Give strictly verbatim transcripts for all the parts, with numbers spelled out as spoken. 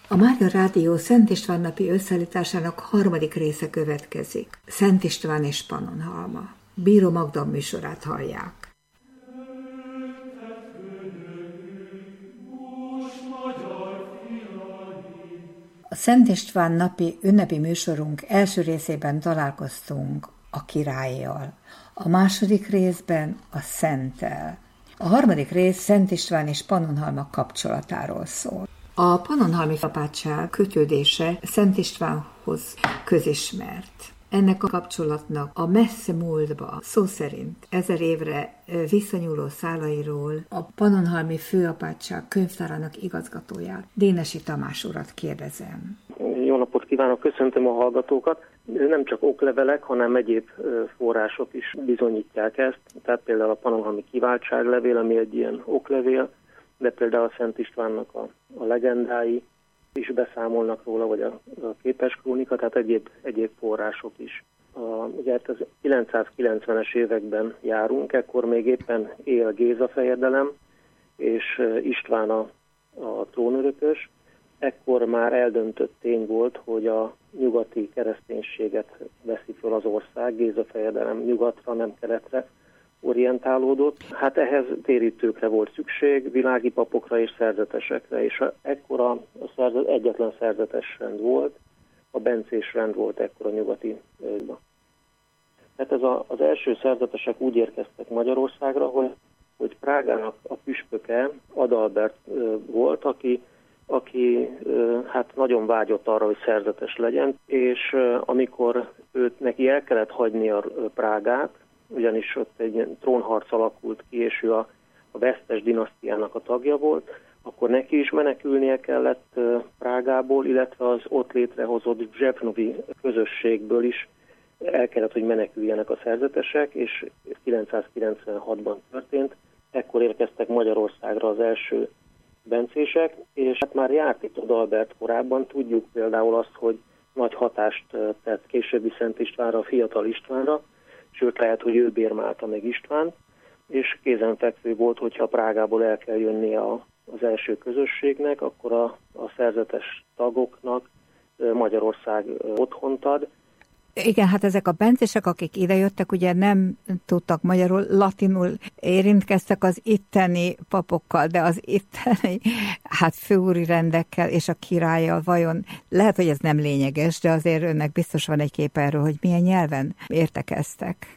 A Mária Rádió Szent István napi összeállításának harmadik része következik. Szent István és Pannonhalma. Bíró Magda műsorát hallják. A Szent István napi ünnepi műsorunk első részében találkoztunk a királlyal, a második részben a Szenttel. A harmadik rész Szent István és Pannonhalma kapcsolatáról szól. A pannonhalmi apátság kötődése Szent Istvánhoz közismert. Ennek a kapcsolatnak a messze múltba, szó szerint ezer évre visszanyúló szálairól a pannonhalmi főapátság könyvtárának igazgatóját, Dénesi Tamás urat kérdezem. Jó napot kívánok, köszöntöm a hallgatókat. Nem csak oklevelek, hanem egyéb források is bizonyítják ezt. Tehát például a pannonhalmi kiváltságlevél, ami egy ilyen oklevél, de például a Szent Istvánnak a, a legendái is beszámolnak róla, vagy a, a képes krónika, tehát egyéb, egyéb források is. A, ugye hát az kilencszázkilencvenes években járunk, ekkor még éppen él Géza fejedelem, és István a, a trónörökös. Ekkor már eldöntött tény volt, hogy a nyugati kereszténységet veszi föl az ország, Géza fejedelem nyugatra, nem keletre orientálódott. Hát ehhez térítőkre volt szükség, világi papokra és szerzetesekre, és ekkor a, a szerzet, egyetlen szerzetes rend volt, a bencés rend volt ekkor a nyugati ögyben. Tehát ez a, az első szerzetesek úgy érkeztek Magyarországra, hogy, hogy Prágának a püspöke Adalbert ö, volt, aki, aki ö, hát nagyon vágyott arra, hogy szerzetes legyen, és ö, amikor őt neki el kellett hagyni a Prágát, ugyanis ott egy trónharc alakult ki, és ő a, a vesztes dinasztiának a tagja volt, akkor neki is menekülnie kellett uh, Prágából, illetve az ott létrehozott Zsebnovi közösségből is el kellett, hogy meneküljenek a szerzetesek, és kilencszázkilencvenhatban történt. Ekkor érkeztek Magyarországra az első bencések, és hát már járt itt Adalbert korábban, tudjuk például azt, hogy nagy hatást tett későbbi Szent Istvánra, a fiatal Istvánra, sőt lehet, hogy ő bérmálta meg István, és kézenfekvő volt, hogyha Prágából el kell jönnie a, az első közösségnek, akkor a, a szerzetes tagoknak Magyarország otthont ad. Igen, hát ezek a bencések, akik idejöttek, ugye nem tudtak magyarul, latinul érintkeztek az itteni papokkal, de az itteni hát főúri rendekkel és a királlyal vajon, lehet, hogy ez nem lényeges, de azért önnek biztos van egy kép erről, hogy milyen nyelven értekeztek.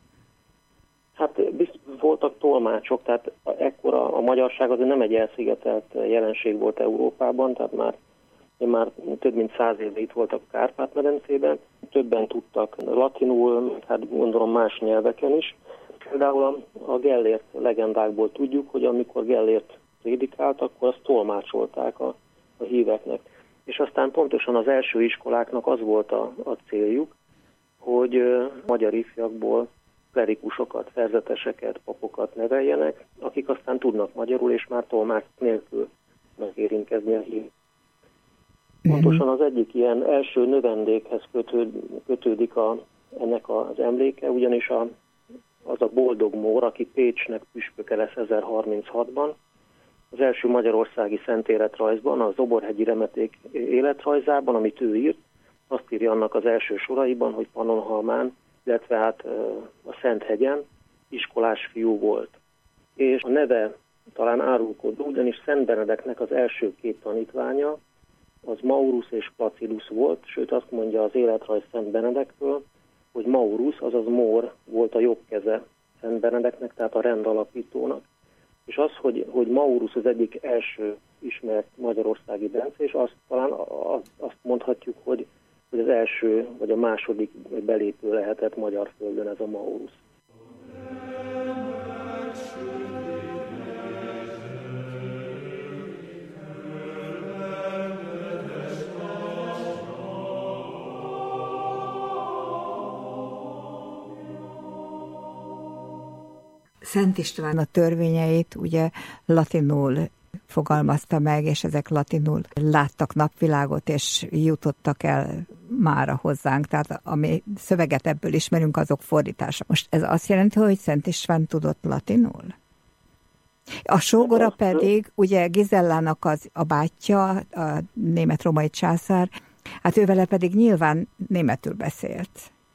Hát biztos voltak tolmácsok, tehát ekkor a, a magyarság azért nem egy elszigetelt jelenség volt Európában, tehát már már több mint száz éve itt voltak a Kárpát-medencében, többen tudtak latinul, hát gondolom más nyelveken is. Például a, a Gellért legendákból tudjuk, hogy amikor Gellért prédikált, akkor azt tolmácsolták a, a híveknek. És aztán pontosan az első iskoláknak az volt a, a céljuk, hogy uh, magyar ifjakból klerikusokat, szerzeteseket, papokat neveljenek, akik aztán tudnak magyarul, és már tolmács nélkül megérintkezni a hív. Pontosan az egyik ilyen első növendékhez kötőd, kötődik a, ennek az emléke, ugyanis a, az a Boldog Mór, aki Pécsnek püspöke lesz ezerharminchatban, az első magyarországi szentéletrajzban, a Zoborhegyi Remeték életrajzában, amit ő írt, azt írja annak az első soraiban, hogy Pannonhalmán, illetve hát a Szenthegyen iskolás fiú volt. És a neve talán árulkodó, ugyanis Szent Benedeknek az első két tanítványa, az Maurus és Placidus volt, sőt azt mondja az életrajz Szent Benedektől, hogy Maurus, azaz Mór volt a jobb keze Szent Benedeknek, tehát a rendalapítónak. És az, hogy, hogy Maurus az egyik első ismert magyarországi bencés, azt talán azt mondhatjuk, hogy, hogy az első vagy a második belépő lehetett magyar földön ez a Maurus. Szent István a törvényeit ugye latinul fogalmazta meg, és ezek latinul láttak napvilágot, és jutottak el mára hozzánk. Tehát ami szöveget ebből ismerünk, azok fordítása. Most ez azt jelenti, hogy Szent István tudott latinul? A sógora pedig, ugye Gizellának az a bátyja, a német-római császár, hát ővele pedig nyilván németül beszélt.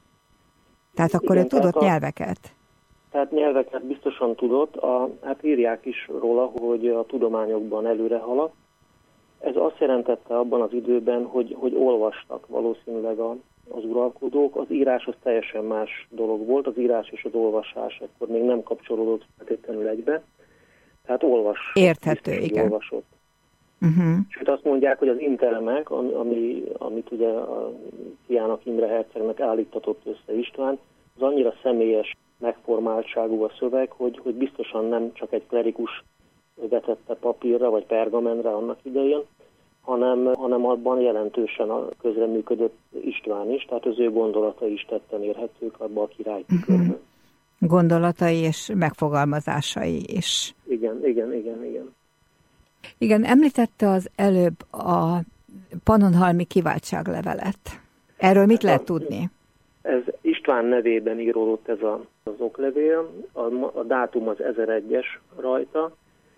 Tehát akkor igen, ő tudott a, nyelveket? Tehát nyelveket biztosan tudott, a, hát írják is róla, hogy a tudományokban előre haladt. Ez azt jelentette abban az időben, hogy, hogy olvastak valószínűleg a, az uralkodók. Az írás az teljesen más dolog volt, az írás és az olvasás akkor még nem kapcsolódott feltétlenül egybe. Tehát olvas. Érthető, igen. Olvasott. Uh-huh. Sőt azt mondják, hogy az intelemek, ami, amit ugye a Kiának Imre hercegnek állítatott össze István, az annyira személyes megformáltságú a szöveg, hogy, hogy biztosan nem csak egy klerikus vetette papírra vagy pergamentre annak idején, hanem, hanem abban jelentősen közreműködött István is, tehát az ő gondolatai is tetten érhetők abban a királyi körben. Uh-huh. Gondolatai és megfogalmazásai is. Igen, igen, igen, igen. Igen, említette az előbb a pannonhalmi kiváltságlevelet. Erről mit lehet tudni? Ez István nevében íródott ez a, az oklevél, a, a dátum az ezeregyes rajta,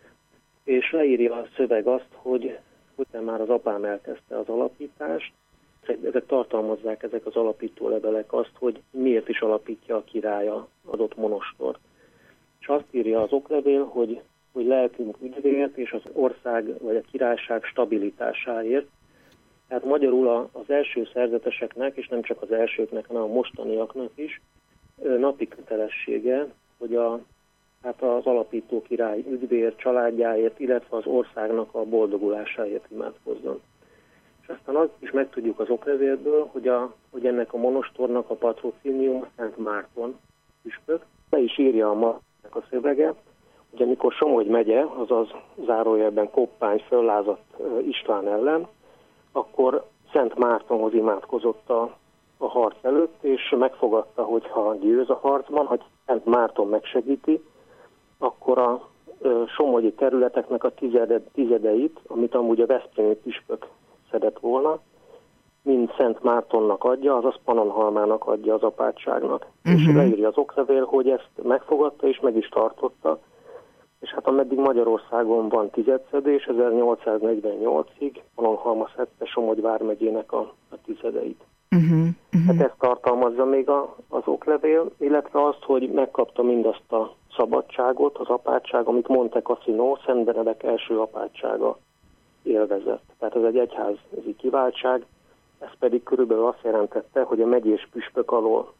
és leírja a szöveg azt, hogy, hogy már az apám elkezdte az alapítást. Ezek tartalmazzák, ezek az alapító levelek azt, hogy miért is alapítja a királya adott monostort. És azt írja az oklevél, hogy, hogy lelkünk ügyvéért és az ország vagy a királyság stabilitásáért. Tehát magyarul az első szerzeteseknek, és nem csak az elsőknek, hanem a mostaniaknak is napi kötelessége, hogy a, hát az alapító király ügyvéért, családjáért, illetve az országnak a boldogulásáért imádkozzon. És aztán azt is megtudjuk az oklevélből, hogy, a, hogy ennek a monostornak a patrocínium Szent Márton püspök. Le is írja a Martonnak a szövege, hogy amikor Somogy megye, azaz zárójelben Koppány föllázadt István ellen, akkor Szent Mártonhoz imádkozott a, a harc előtt, és megfogadta, hogy ha győz a harcban, ha Szent Márton megsegíti, akkor a ö, somogyi területeknek a tizede, tizedeit, amit amúgy a veszprémi püspök szedett volna, mind Szent Mártonnak adja, azaz Pannonhalmának adja az apátságnak. Uh-huh. És leírja az oklevél, hogy ezt megfogadta és meg is tartotta, és hát ameddig Magyarországon van tizedszedés, ezernyolcszáznegyvennyolcig Pannonhalma szedte Somogy vármegyének a, a tizedeit. Uh-huh. Uh-huh. Hát ezt tartalmazza még a, az oklevél, illetve azt, hogy megkapta mindazt a szabadságot, az apátság, amit Monte Cassino, Szent Benedek első apátsága élvezett. Tehát ez egy egyházi kiváltság, ez pedig körülbelül azt jelentette, hogy a megyés püspök alól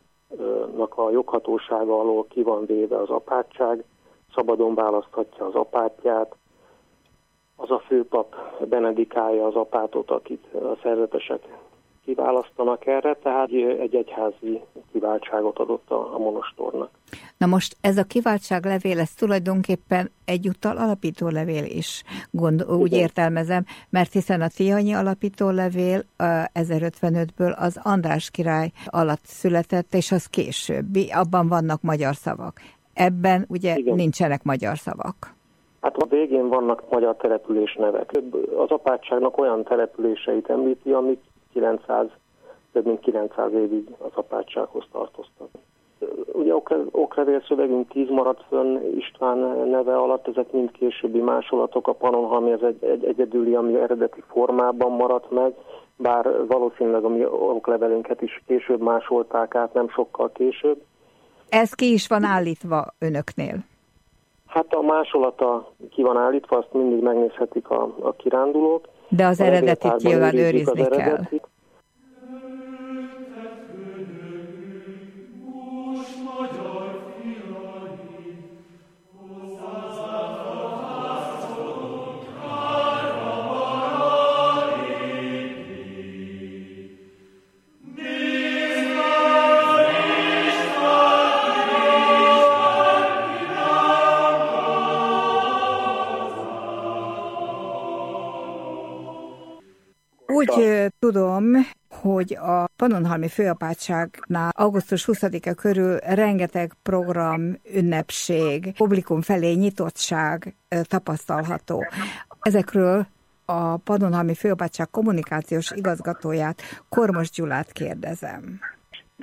a joghatósága alól ki van véve az apátság, szabadon választhatja az apátját, az a főpap benedikálja az apátot, akit a szerzetesek kiválasztanak erre, tehát egy egyházi kiváltságot adott a, a monostornak. Na most ez a kiváltságlevél, ez tulajdonképpen egyúttal alapítólevél is, gond, úgy értelmezem, mert hiszen a tihanyi alapítólevél ezerötvenötből az András király alatt született, és az későbbi, abban vannak magyar szavak. Ebben ugye igen, nincsenek magyar szavak. Hát a végén vannak magyar település nevek. Az apátságnak olyan településeit említi, amik kilencszáz, több mint kilencszáz évig az apátsághoz tartoztak. Ugye oklevél szövegünk tíz maradt fönn István neve alatt, ezek mind későbbi másolatok, a Pannonhalmi az egy, egy egyedüli, ami eredeti formában maradt meg, bár valószínűleg a mi oklevelünket is később másolták át, nem sokkal később. Ez ki is van állítva önöknél? Hát a másolata ki van állítva, azt mindig megnézhetik a, a kirándulók. De az eredetit nyilván őrizni kell. Úgy tudom, hogy a Pannonhalmi főapátságnál augusztus huszadika körül rengeteg program, ünnepség, publikum felé nyitottság tapasztalható. Ezekről a Pannonhalmi főapátság kommunikációs igazgatóját, Kormos Gyulát kérdezem. Dicsértesség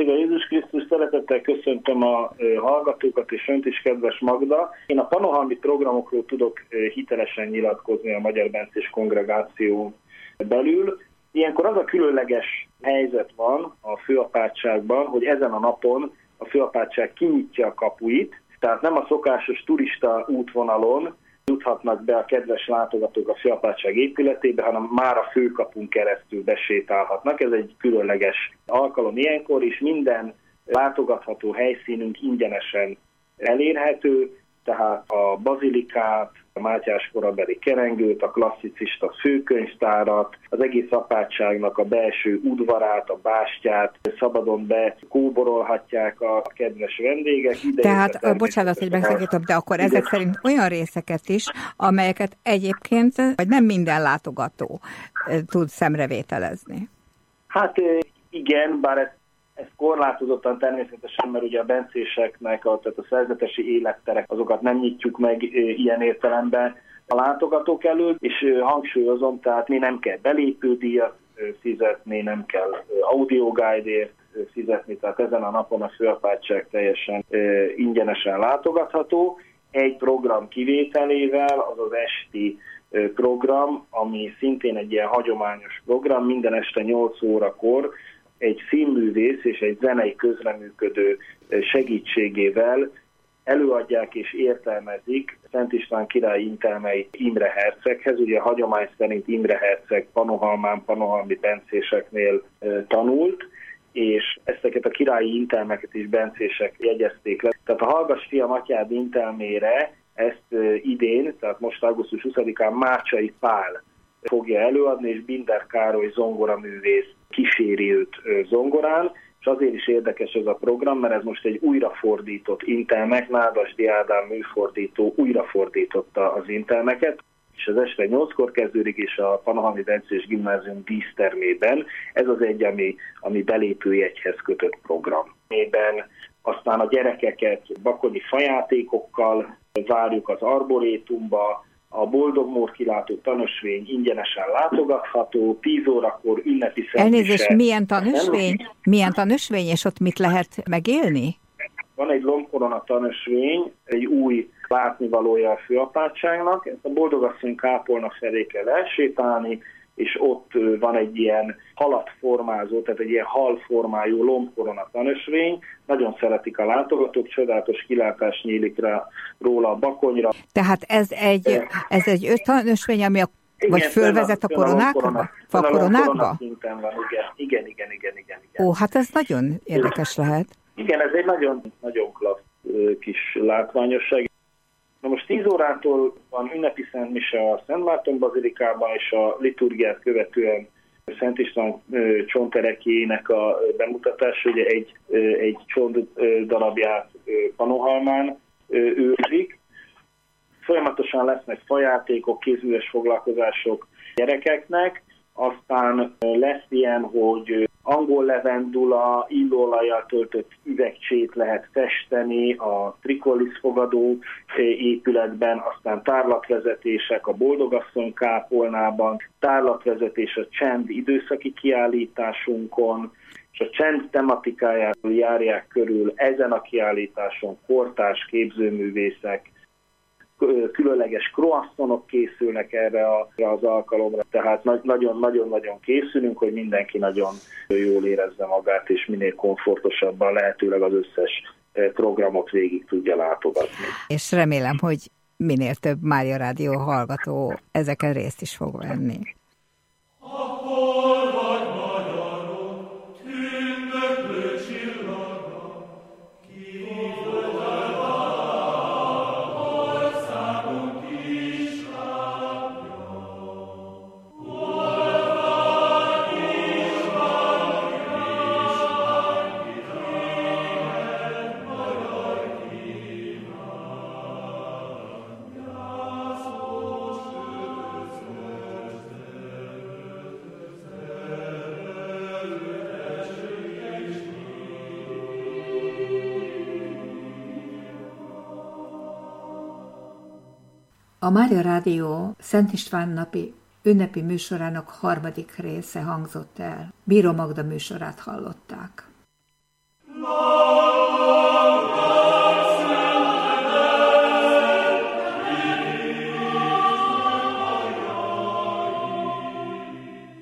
Dicsőség a Jézus Krisztus, szeretettel köszöntöm a hallgatókat és önt is, kedves Magda. Én a panohalmi programokról tudok hitelesen nyilatkozni a Magyar Bencés Kongregáció belül. Ilyenkor az a különleges helyzet van a főapátságban, hogy ezen a napon a főapátság kinyitja a kapuit, tehát nem a szokásos turista útvonalon juthatnak be a kedves látogatók a főapátság épületébe, hanem már a főkapun keresztül besétálhatnak. Ez egy különleges alkalom ilyenkor, és minden látogatható helyszínünk ingyenesen elérhető, tehát a bazilikát, a Mátyás korabeli kerengőt, a klasszicista főkönyvtárat, az egész apátságnak a belső udvarát, a bástyát szabadon be kóborolhatják a kedves vendégek. Ide Tehát, bocsánat, hogy megszakítom, de akkor ide... ezek szerint olyan részeket is, amelyeket egyébként vagy nem minden látogató tud szemrevételezni. Hát igen, bár ez Ez korlátozottan természetesen, mert ugye a bencéseknek, a, tehát a szerzetesi életterek, azokat nem nyitjuk meg e, ilyen értelemben a látogatók előtt, és e, hangsúlyozom, tehát mi nem kell belépődíjat e, fizetni, nem kell e, audioguide-ért e, fizetni, tehát ezen a napon a főapátság teljesen e, ingyenesen látogatható. Egy program kivételével, az az esti e, program, ami szintén egy ilyen hagyományos program, minden este nyolc órakor egy színművész és egy zenei közreműködő segítségével előadják és értelmezik Szent István király intelmei Imre herceghez. Ugye a hagyomány szerint Imre herceg Panohalmán, panohalmi bencéseknél tanult, és ezeket a királyi intelmeket is bencések jegyezték le. Tehát a Hallgass fiam atyád intelmére ezt idén, tehát most augusztus huszadikán Mácsai Pál fogja előadni, és Binder Károly zongoraművész kíséri őt zongorán, és azért is érdekes ez a program, mert ez most egy újrafordított intelmek, Nádasdy Ádám műfordító újrafordította az intelmeket, és az este nyolckor kezdődik, és a Panohalmi Bencés Gimnázium dísztermében. Ez az egy, ami, ami belépőjegyhez kötött program. Ében aztán a gyerekeket bakonyi fajátékokkal várjuk az arborétumba, a Boldog Mór kilátó tanösvény ingyenesen látogatható, tíz órakor ünnepi szentmise. Elnézést, milyen tanösvény? Milyen tanösvény, és ott mit lehet megélni? Van egy lombkorona tanösvény, egy új látnivalója a főapátságnak. Ezt a Boldogasszony kápolna felé kell elsétálni, és ott van egy ilyen halatformázó, tehát egy ilyen halformájú lombkorona tanösvény. Nagyon szeretik a látogatók, csodálatos kilátás nyílik rá róla a Bakonyra. Tehát ez egy, ez egy öt tanösvény, ami a, igen, vagy fölvezet a koronákba? A koronákba? Szinten van, igen, igen, igen, igen, igen, igen. Ó, hát ez nagyon érdekes lehet. Igen, ez egy nagyon, nagyon klassz kis látványosság. Na most tíz órától van ünnepi szentmise a Szent Márton bazilikában, és a liturgiát követően Szent István csontterekjének a bemutatása, ugye egy, egy csont darabját Panohalmán őrzik. Folyamatosan lesznek fajátékok, kézműves foglalkozások gyerekeknek, aztán lesz ilyen, hogy angol levendula, illóolajjal töltött üvegcsét lehet festeni a Trikollis fogadó épületben, aztán tárlatvezetések a Boldogasszony kápolnában, tárlatvezetés a csend időszaki kiállításunkon, és a csend tematikáját járják körül ezen a kiállításon kortárs képzőművészek, különleges croissonok készülnek erre az alkalomra, tehát nagyon-nagyon-nagyon készülünk, hogy mindenki nagyon jól érezze magát, és minél komfortosabban lehetőleg az összes programot végig tudja látogatni. És remélem, hogy minél több Mária Rádió hallgató ezeken részt is fog venni. A Mária Rádió Szent István napi ünnepi műsorának harmadik része hangzott el. Bíró Magda műsorát hallották.